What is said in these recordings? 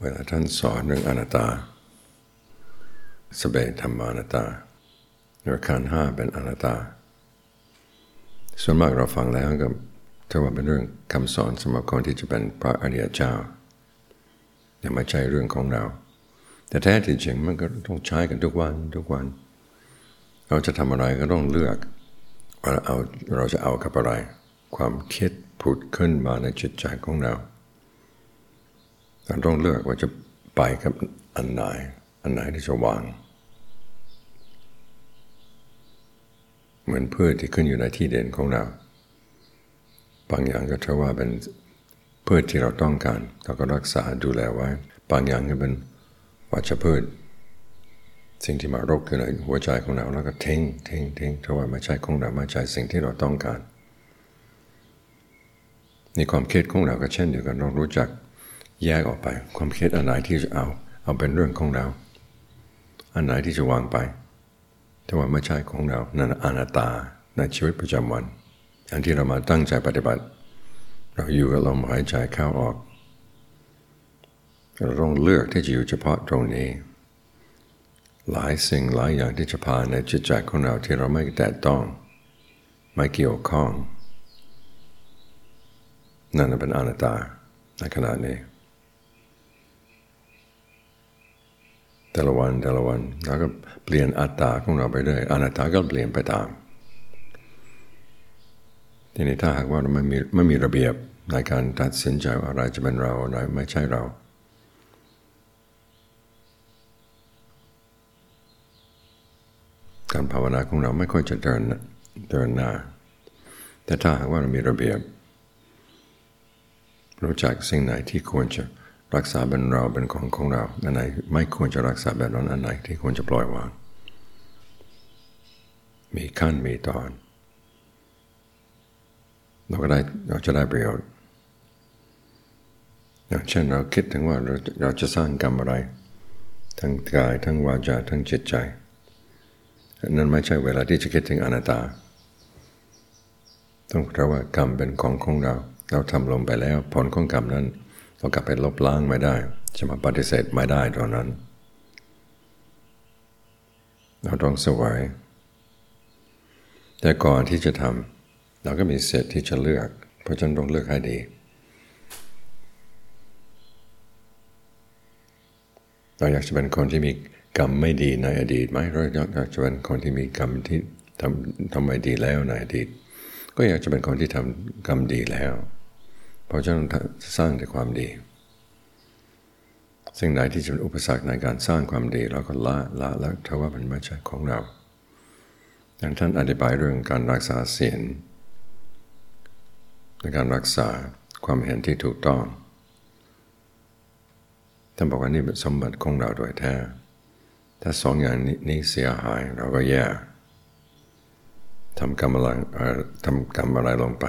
เวลาท่านสอนเรื่องอนัตตาสเบธรรมานัตตาหรือขันธ์ห้าเป็นอนัตตาส่วนมากเราฟังแล้วก็ถือว่าเป็นเรื่องคำสอนสำหรับคนที่จะเป็นพระอริยเจ้าแต่ไม่ใช่เรื่องของเราแต่แท้ที่จริงมันก็ต้องใช้กันทุกวันเราจะทำอะไรก็ต้องเลือกว่าเราจะเอากับอะไรความคิดผุดขึ้นมาในจิตใจของเราต้องเลือกว่าจะไปกับอันไหนที่จะวางเหมือนพืชที่ขึ้นอยู่ในที่เด่นของเราบางอย่างก็ถือว่าเป็นพืชที่เราต้องการเราก็รักษาดูแลไว้บางอย่างก็เป็นวัชพืชสิ่งที่มารบกวนในหัวใจของเราแล้วก็ทิ้งเพราะว่าไม่ใช่ของเราไม่ใช่สิ่งที่เราต้องการในความคิดของเราก็เช่นเดียวกันเรารู้จักแยกออกไปความคิดอันไหนที่จะเอาเป็นเรื่องของเราอันไหนที่จะวางไปแต่ว่าไม่ใช่ของเรานั่นอนัตตาในชีวิตประจำวันอย่างที่เรามาตั้งใจปฏิบัติเราอยู่กับลมหายใจเข้าออกเราต้องเลือกที่จะอยู่เฉพาะตรงนี้หลายสิ่งหลายอย่างที่จะผ่านในจิตใจของเราที่เราไม่แตะต้องไม่เกี่ยวข้องนั่นเป็นอนัตตาในขณะนี้แต่ละวันเราก็เปลี่ยนอัตตาของเราไปเรื่อยอนัตตาก็เปลี่ยนไปตามทีนี้ถ้าหากว่าเราไม่มีระเบียบในการตัดสินใจว่าอะไรจะเป็นเราอะไรไม่ใช่เราการภาวนาของเราไม่ค่อยจะเดินหน้าแต่ถ้าหากว่าเรามีระเบียบรู้จักสิ่งไหนที่ควรจะรักษาเป็นเราเป็นของเราอันไหนไม่ควรจะรักษาแบบนั้นอันไหนที่ควรจะปล่อยวางมีขั้นมีตอนเราจะได้ประโยชน์อย่างเช่นเราคิดถึงว่าเราจะสร้างกรรมอะไรทั้งกายทั้งวาจาทั้งจิตใจนั่นไม่ใช่เวลาที่จะคิดถึงอนัตตาต้องรู้ว่ากรรมเป็นของเราทำลงไปแล้วผลของกรรมนั้นเรากลับไปลบล้างไม่ได้จะมาปฏิเสธไม่ได้ตอนนั้นเราต้องสวยแต่ก่อนที่จะทำเราก็มีสิทธิ์ที่จะเลือกเพราะฉะนั้นต้องเลือกให้ดีเราอยากจะเป็นคนที่มีกรรมไม่ดีในอดีตไหมเราอยากจะเป็นคนที่มีกรรมที่ทำไม่ดีแล้วในอดีตก็อยากจะเป็นคนที่ทำกรรมดีแล้วเพราะฉะนั้นสร้างแต่ความดีสิ่งใดที่จะเป็นอุปสรรคในการสร้างความดีเราก็ละแล้วถ้าว่ามันไม่ใช่ของเราอย่างท่านอธิบายเรื่องการรักษาศีลในการรักษาความเห็นที่ถูกต้องท่านบอกว่านี่เป็นสมบัติของเราโดยแท้ถ้าสองอย่างนี้เสียหายเราก็แย่ทำกรรมอะไรลงไป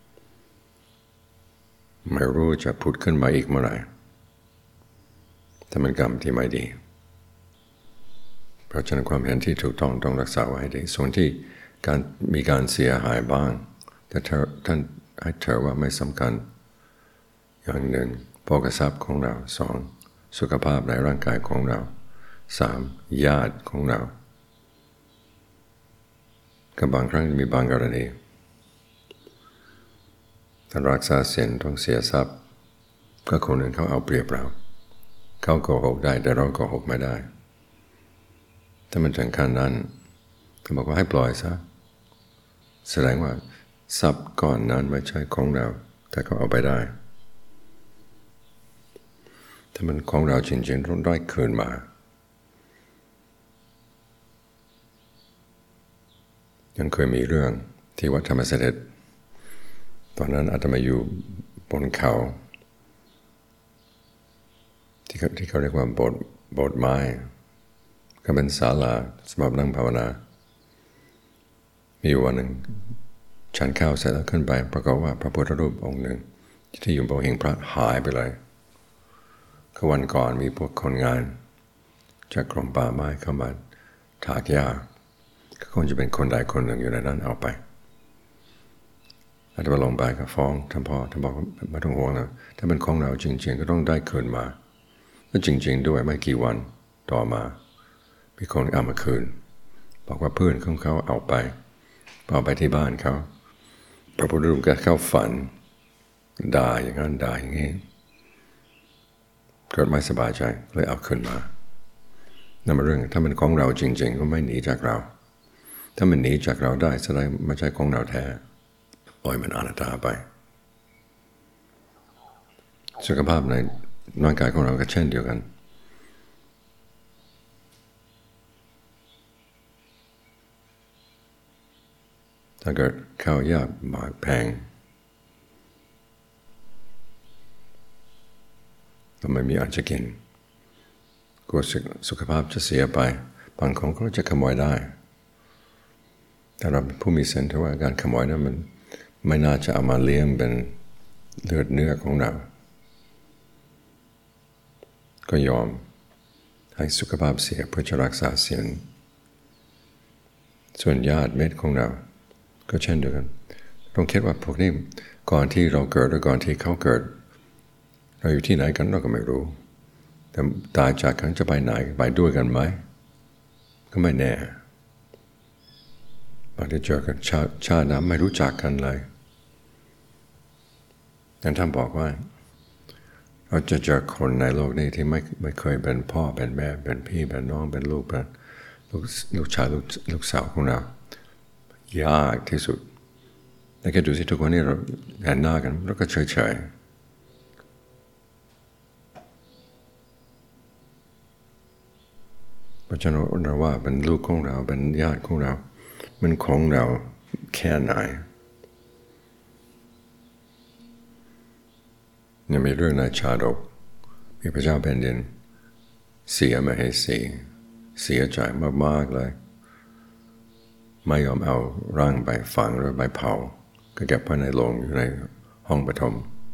ไม่รู้จะผุดขึ้นมาอีกเมื่อไหร่ถ้าเป็นกรรมที่ไม่ดีเพราะฉะนั้นความเห็นที่ถูกต้องรักษาไว้ให้ดีส่วนที่มีการเสียหายบ้างแต่ท่านให้เธอว่าไม่สำคัญอย่างหนึ่งโภคทรัพย์ของเราสองสุขภาพในร่างกายของเราสามญาติของเรากับบางครั้งมีบางกรณีถ้ารักษาศีลต้องเสียทรัพย์ก็คนอื่นเขาเอาเปรียบเราเขาโกหกได้แต่เราโกหกไม่ได้ถ้ามันถึงขั้นนั้นเขาบอกว่าให้ปล่อยซะแสดงว่าทรัพย์ก้อนนั้นไม่ใช่ของเราแต่เขาเอาไปได้ถ้ามันของเราจริงๆต้องได้คืนมายังเคยมีเรื่องที่วัดธรรมเสด็จตอนนั้นอาตมาอยู่บนเขาที่เขาเรียกว่าโบสถ์ไม้ก็เป็นศาลาสำหรับนั่งภาวนามีวันหนึ่งฉันข้าวเสร็จแล้วขึ้นไปปรากฏว่าพระพุทธรูปองค์หนึ่งที่อยู่บนหิ้งพระหายไปเลยก็วันก่อนมีพวกคนงานจากกรมป่าไม้เข้ามาถากหญ้าก็คงจะเป็นคนใดคนหนึ่งอยู่ในนั้นเอาไปอาตมาลงไปก็ฟ้องท่านพ่อท่านบอกไม่ต้องห่วงนะถ้าเป็นของเราจริงๆก็ต้องได้คืนมาก็จริงๆด้วยไม่กี่วันต่อมามีคนเอามาคืนบอกว่าเพื่อนของเขาเอาไปที่บ้านเขาพระพุทธรูปก็เข้าฝันด่าอย่างนั้นด่าอย่างนี้เกิดไม่สบายใจเลยเอาคืนมานั่นเป็นเรื่องถ้ามันของเราจริงๆก็ไม่หนีจากเราถ้ามันหนีจากเราได้แสดงไม่ใช่ของเราแท้ปล่อยมันอนัตตาไปสุขภาพในร่างกายของเราก็เช่นเดียวกันถ้าเกิดข้าวยากหมากแพงก็ไม่มีอาจจะกินกลัวสุขภาพจะเสียไปบางคนก็จะขโมยได้แต่เราผู้มีเซนส์ว่าการขโมยนั้นมันไม่น่าจะเอามาเลี้ยงเป็นเลือดเนื้อของเราก็ยอมให้สุขภาพเสียเพื่อจะรักษาศีลส่วนญาติเม็ดของเราก็เช่นเดียวกันต้องคิดว่าพวกนี้ก่อนที่เราเกิดหรือก่อนที่เขาเกิดเราอยู่ที่ไหนกันเราก็ไม่รู้แต่ตายจากกันจะไปไหนไปด้วยกันไหมก็ไม่แน่บางทีเจอกันชาตินั้นไม่รู้จักกันเลยนั้นท่านบอกว่าเราจะเจอคนในโลกนี้ที่ไม่เคยเป็นพ่อเป็นแม่เป็นพี่เป็นน้องเป็นลูกเป็นลูกชายลูกสาวของเรายากที่สุดแต่แค่ดูสิทุกวันนี้เราเห็นหน้ากันแล้วก็เฉยเพราะฉะนั้นเราว่าเป็นลูกของเราเป็นญาติของเรามันของเราแค่ไหนยังมีเรื่องในชาดกมีพระเจ้าแผ่นดินเสียมเหสีเสียใจมากๆเลยไม่ยอมเอาร่างไปฝังหรือไปเผาก็เก็บไว้ในโลงอยู่ในห้องปฐม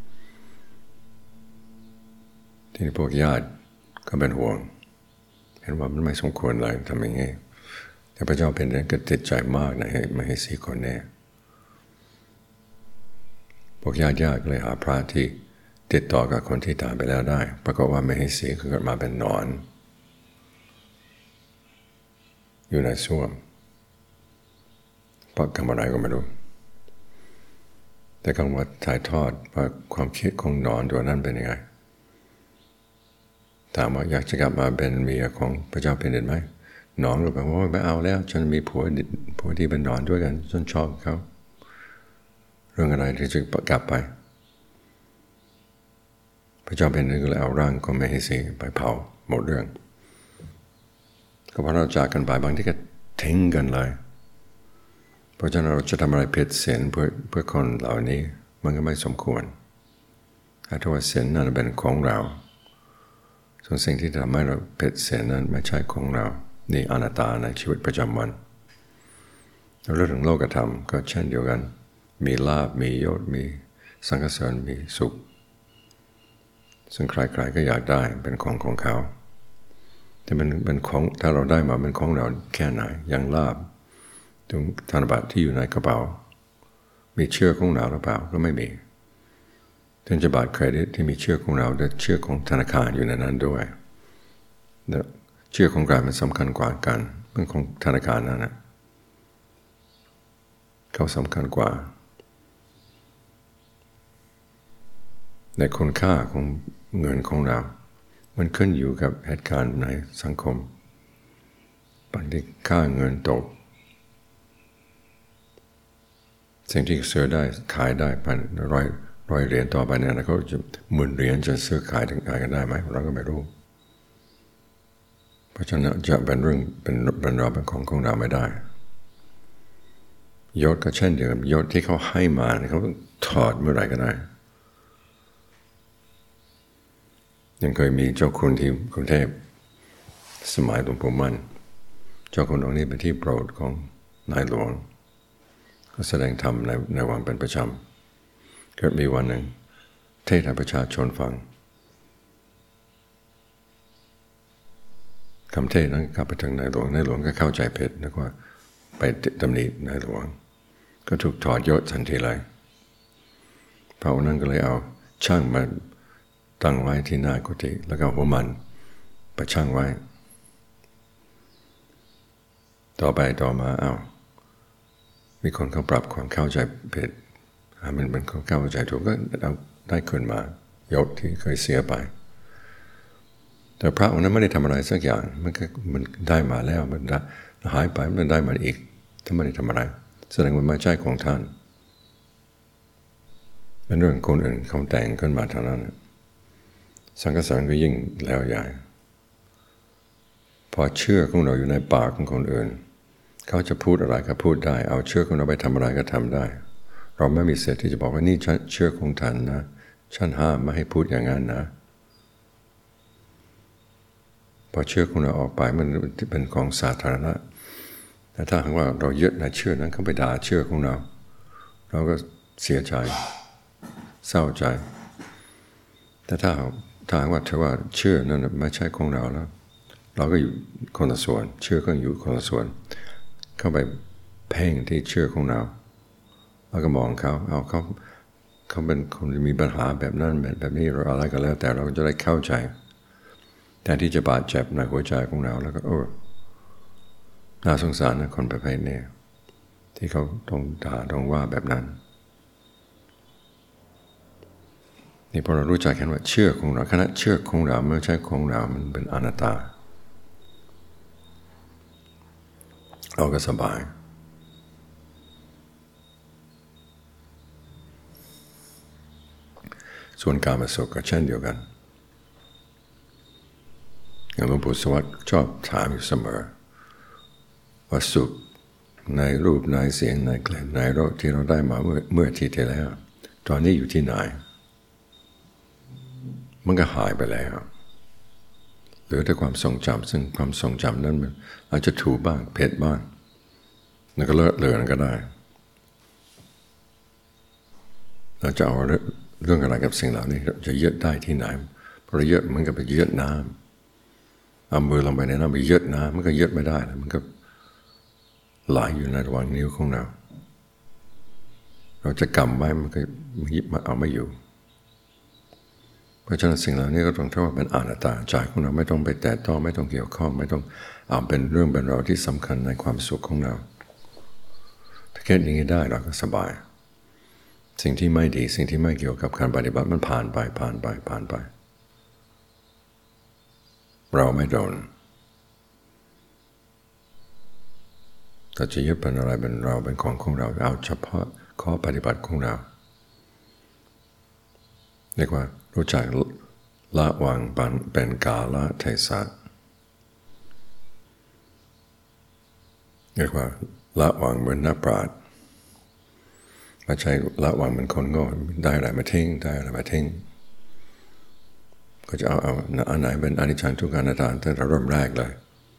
ที่พวกญาติก็เป็นห่วงเห็นว่ามันไม่สมควรเลยทำอย่างนี้แต่พระเจ้าแผ่นดินก็ติดใจมากในมเหสีคนนี้พวกญาติก็เลยหาพระที่ติดต่อกับคนที่ตายไปแล้วได้ปรากฏว่ามเหสีเกิดมาเป็นหนอนอยู่ในส้วมเพราะคำอะไรก็ไม่รู้แต่คำว่าถ่ายทอดว่าความคิดของหนอนตัวนั้นเป็นยังไงถามว่าอยากจะกลับมาเป็นเมียของพระเจ้าแผ่นดินไหมหนอนก็บอกว่าไม่เอาแล้วฉันมีผัวที่เป็นหนอนด้วยกันฉันชอบเขาเรื่องอะไรที่จะกลับไปพระเจ้าแผ่นดินก็เลยเอาร่างของมเหสีไปเผาหมดเรื่องก็เพราะเราจากกันไปบางที่ก็ทิ้งกันเลยเพราะฉะนั้นเราจะทำอะไรผิดศีลเพื่อคนเหล่านี้มันก็ไม่สมควรถ้าว่าศีลนั้นเป็นของเราส่วนสิ่งที่ทำให้เราผิดศีลนั้นไม่ใช่ของเรานี่อนัตตาในชีวิตประจำวันเรื่องของโลกธรรมก็เช่นเดียวกันมีลาภมียศมีสรรเสริญมีสุขซึ่งใครๆก็อยากได้เป็นของเขาแต่มันเป็นของถ้าเราได้มาเป็นของเราแค่ไหนอย่างลาภถึงธนบัตรที่อยู่ในกระเป๋ามีเชือกของเราหรือเปล่าก็ไม่มีถึงจะบัตรเครดิตที่มีเชือกของเราแต่เชือกของธนาคารอยู่ในนั้นด้วยเชือกของเรามันสำคัญกว่ากันเป็นของธนาคารนั่นนะเขาสำคัญกว่าในคุณค่าของเงินของเรามันขึ้นอยู่กับเหตุการณ์ในสังคมบางทีค่าเงินตกสิ่งที่ซื้อได้ขายได้พันร้อยเหรียญต่อไปเนี่ยนะเขาจะ10,000 เหรียญจะซื้อขายถึงขายกันได้ไหมเราก็ไม่รู้เพราะฉะนั้นจะเป็นเรื่องเป็นเราเป็นของเราไม่ได้ยศก็เช่นเดียวกันยศที่เขาให้มาเขาถอดเมื่อไหร่ก็ได้ยังเคยมีเจ้าคุณที่กรุงเทพสมัยหลวงปู่มั่นเจ้าคุณองค์นี้เป็นที่โปรดของนายหลวงก็แสดงธรรมในวังเป็นประจำเกิดมีวันหนึ่งเทศน์ให้ประชาชนฟังคำเทศน์นั้นกลับไปถึงนายหลวงก็เข้าใจผิดนึกว่าไปตำหนินายหลวงก็ถูกถอดยศทันทีเลยพระองค์นั้นก็เลยเอาช่างมาตั้งไว้ที่หน้ากุฏิแล้วก็หัวมันประชั่งไว้ต่อไปต่อมามีคนเขาปรับความเข้าใจผิดมันเป็นความเข้าใจถูกก็เอาได้คืนมายศที่เคยเสียไปแต่พระองค์นั้นไม่ได้ทำอะไรสักอย่างมันได้มาแล้วมันหายไปมันได้มาอีกถ้าไม่ได้ทำอะไรแสดงว่าไม่ใช่ของท่านเป็นเรื่องคนอื่นเขาแต่งขึ้นมาเท่านั้นสังฆสารก็ยิ่งแล้วใหญ่พอเชื่อของเราอยู่ในปากของคนอื่นเขาจะพูดอะไรก็พูดได้เอาเชื่อของเราไปทำอะไรก็ทำได้เราไม่มีสิทธิ์ที่จะบอกว่านี่เชื่อของท่านนะฉันห้ามไม่ให้พูดอย่างนั้นนะพอเชื่อของเราออกไปมันเป็นของสาธารณะแต่ถ้าหากว่าเรายึดในเชื่อนั้นเขาไปด่าเชื่อของเราเราก็เสียใจเศร้าใจแต่ถ้าหากว่าเธอว่าเชื่อนั้นไม่ใช่ของเราแล้วเราก็อยู่คนละส่วนเชื่อก็อยู่คนละส่วนเข้าไปเพ่งที่เชื่อของเราแล้วก็มองเขาเป็นคนที่มีปัญหาแบบนั้นแบบนี้เราอะไรก็แล้วแต่เราจะได้เข้าใจแทนที่จะบาดเจ็บในหัวใจของเราแล้วก็น่าสงสารนะคนประเภทนี้ที่เขาต้องด่าต้องว่าแบบนั้นนี่พอเรารู้จักกันว่าเชื่อของเราขณะเชื่อของเราไม่ใช่ของเรามันเป็นอนัตตาเราก็สบายส่วนการมาสุขก็เช่นเดียวกันหลวงปู่สวัสดิ์ชอบถามอยู่เสมอว่าสุขในรูปในเสียงในกลิ่นในรสที่เราได้มาเมื่ออาทิตย์ที่แล้วตอนนี้อยู่ที่ไหนมันก็หายไปแล้วเหลือแต่ความทรงจำซึ่งความทรงจำนั้นมันอาจจะถูกบ้างเผ็ดบ้างแล้วก็เลอะเลือนก็ได้เราจะเอาเรื่องอะไรกับสิ่งเหล่านี้จะยึดได้ที่ไหนเพราะยึดมันก็ไปยึดน้ำเอามือลงไปในน้ำไปยึดน้ำมันก็ยึดไม่ได้มันก็ไหลอยู่ในระหว่างนิ้วของเราจะกำไว้มันก็ยิบมาเอาไม่อยู่เพราะฉะนั้นสิ่งเหล่านี้ก็ต้องเท่ากับเป็นอนัตตาใจของเราไม่ต้องไปแตะต้องไม่ต้องเกี่ยวข้องไม่ต้องเอาเป็นเรื่องเป็นราวที่สำคัญในความสุขของเราถ้าแค่อย่างนี้ได้เราก็สบายสิ่งที่ไม่ดีสิ่งที่ไม่เกี่ยวกับการปฏิบัติมันผ่านไปเราไม่โดนแต่จะยึดเป็นอะไรเป็นเราเป็นของเราเอาเฉพาะข้อปฏิบัติของเราเรียกว่ารู้จักละวางเป็นกาลเทศะเรียกว่าละวางเหมือนนักปราชญ์ไม่ใช่ละวางเหมือนคนโง่ได้อะไรมาทิ้งได้อะไรมาทิ้งก็จะเอาอันไหนเป็นอนิจจังทุกขังอนัตตาตั้งแต่เริ่มแรกเลย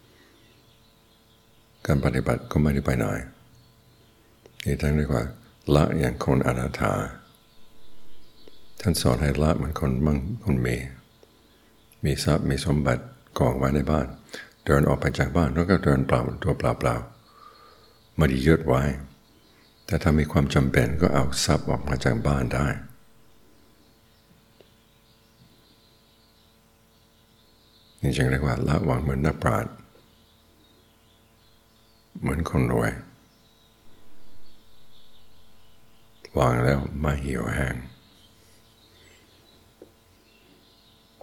การปฏิบัติก็ไม่ได้ไปไหนนี่ท่านเรียกว่าละอย่างคนอนาถาท่านสอนให้ละเหมือนคนมั่งคนมีทรัพย์มีสมบัติกองไว้ในบ้านเดินออกไปจากบ้านแล้วก็เดินเปล่าตัวเปล่าไม่ได้ยึดไว้แต่ถ้ามีความจำเป็นก็เอาทรัพย์ออกมาจากบ้านได้นี่จึงเรียกว่าละวางเหมือนนักปราชญ์เหมือนคนรวยวางแล้วไม่เหี่ยวแห้ง